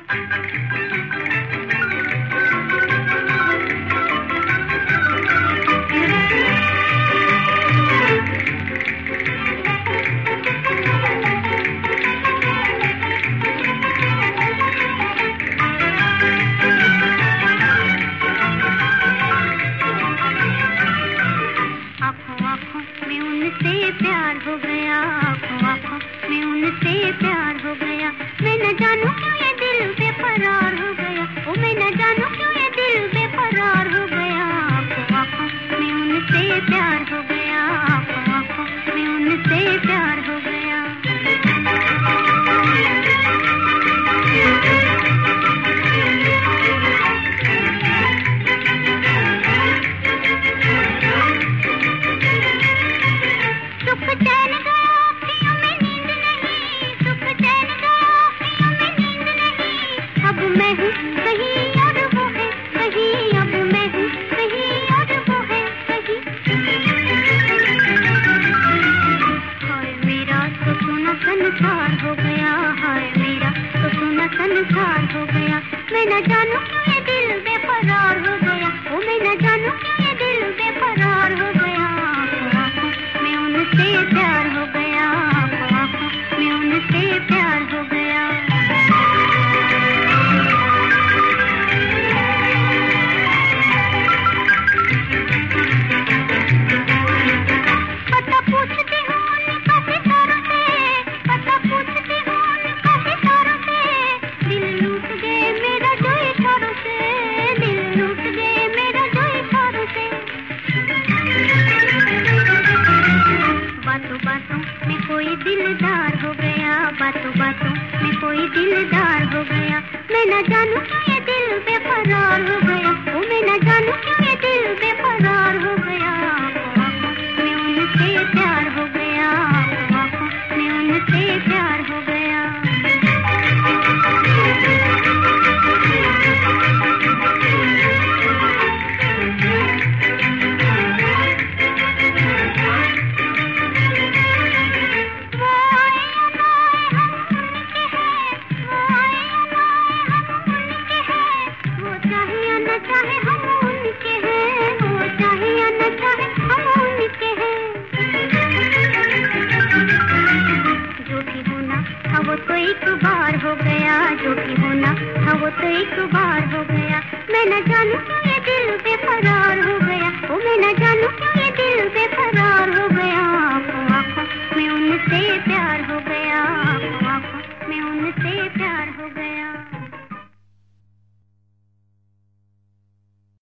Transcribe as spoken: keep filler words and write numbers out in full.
प्यार हो गया, आँखों आँखों में उनसे प्यार हो गया। मैं न जानूं क्यों ये दिल बेकरार हो गया, ओ मैं न जानूं क्यों ये दिल बेकरार हो गया। आँखों आँखों में उनसे प्यार हो गया, आँखों आँखों में उनसे प्यार हो गया। संसार हो गया, हाय मेरा तो सोना संसार हो गया। मैं न जानूं क्यों ये दिल बेकरार हो गया, ओ मैं न जानूं क्यों ये दिल बेकरार हो गया। आँखों आँखों में उनसे प्यार हो गया, आँखों आँखों में उनसे प्यार हो गया। पता पूछती हूँ उनका सितारों से, पता पूछती हूँ उनका सितारों से। दिल लूट गए मेरा जो इशारों से, दिल लूट गए मेरा जो इशारों से। बातों बातों में कोई दिलदार हो गया, बातों बातों में कोई दिलदार हो गया। मैं न जानूं क्यों ये दिल बेकरार हो गया, ओ मैं न जानूं क्यों ये दिल बेकरार हो गया। आँखों आँखों में उनसे प्यार हो गया, आँखों आँखों में उनसे प्यार हो गया। चाहे हम उनके हैं, वो चाहे या न चाहे हम उनके हैं। जो भी होना था वो तो एक बार हो गया, जो भी होना था वो तो एक बार हो गया। मैं न जानूं